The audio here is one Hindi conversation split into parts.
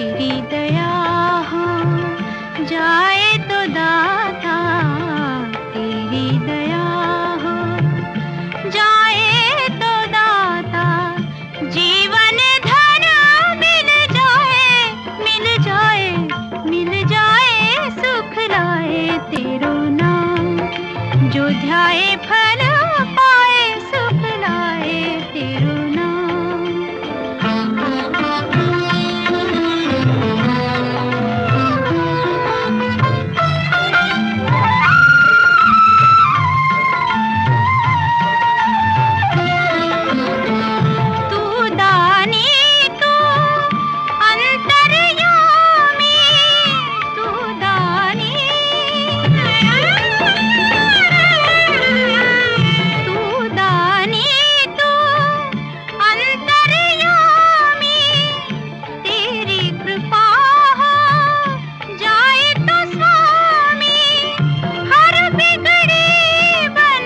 तेरी दया हो जाए तो दाता, तेरी दया हो जाए तो दाता, जीवन धन मिल जाए, मिल जाए, मिल जाए, सुख लाए तेरो नाम, जो ध्याए फल पाए, सुख लाए तेरो नाम। तू दानी तू अंतर्यामी, तू दानी, तू दानी तू अंतर्यामी, तेरी कृपा हो जाए तो स्वामी, हर बिगड़ी बन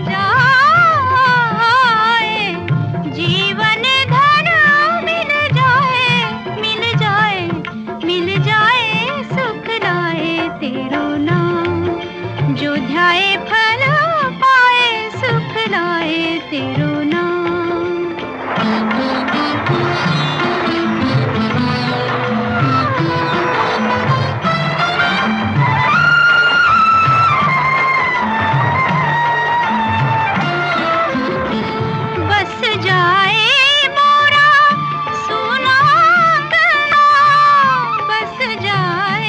जाए, जीवन धन मिल जाए, मिल जाए, मिल जाए, सुख लाए तेरो नाम, जो ध्याए फल पाए, सुख लाए तेरो नाम। बस जाए मोरा सोना अंगना, बस जाए,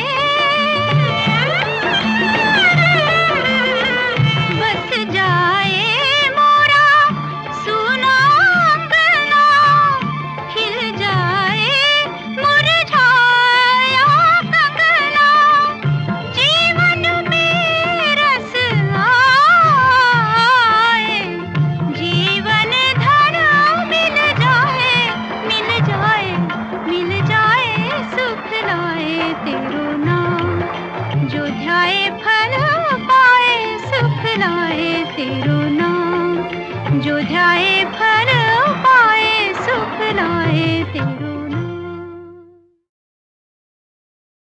बस जाए मोरा सोना अंगना, खिल जाए मुरझाया कंगना, जीवन में रस आए, जीवन धन मिल जाए, मिल जाए, मिल जाए, सुख लाए तेरो